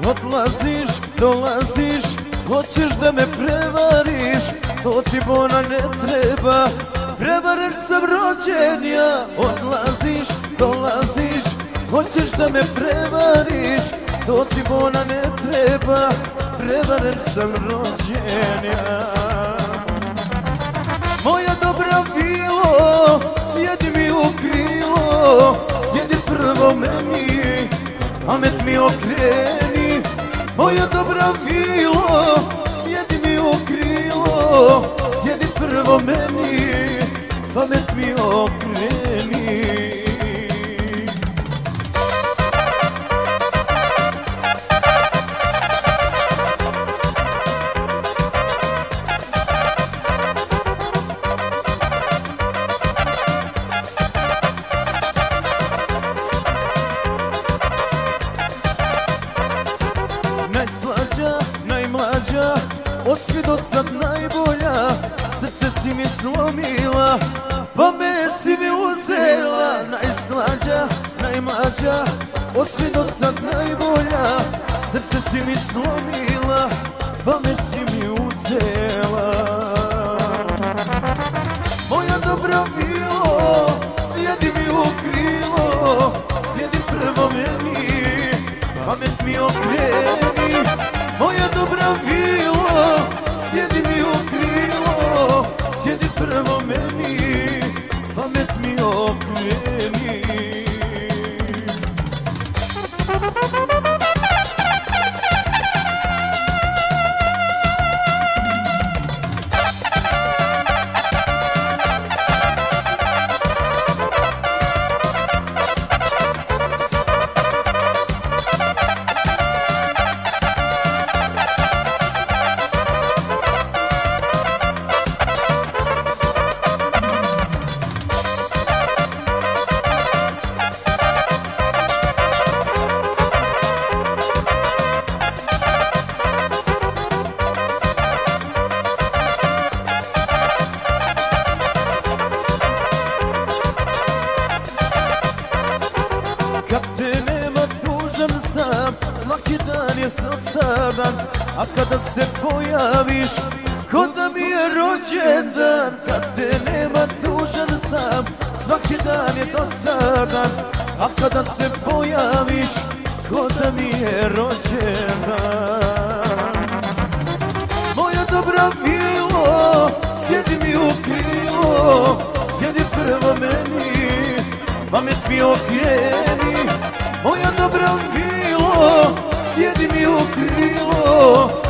Odlaziš, dolaziš, hoćeš da me prevariš, to ti bona ne treba, prevaren sam rođen ja. Odlaziš, dolaziš, hoćeš da me prevariš, to ti bona ne treba, prevaren sam rođen ja. Moja dobra vilo, sjedi mi u krilo, sjedi prvo meni, pamet mi okreni. Moja dobra vilo, sjedi mi u krilo, sjedi prvo meni, pamet mi okreni. Najslađa, najmlađa, osvi do sad najbolja, srce si mi slomila, pa me si mi uzela. Najslađa, najmlađa, osvi do sad najbolja, srce si mi slomila, pa me si mi uzela. Moja dobra vilo, sjedi mi u krilo, sjedi prvo meni, pamet mi okreni. Moja dobra vilo, sjedi mi u krilo, sjedi prvo meni, pamet mi okreni. Kad te nema tužan sam, svaki dan je dosadan, a kada se pojaviš, ko da mi je rođendan. Kad te nema tužan sam, svaki dan je dosadan, a kada se pojaviš, ko da mi je rođendan. Moja dobra vilo, sjedi mi u krilo, sjedi prvo meni, pamet mi okreni. Moja dobra vilo, sjedi mi u krilo,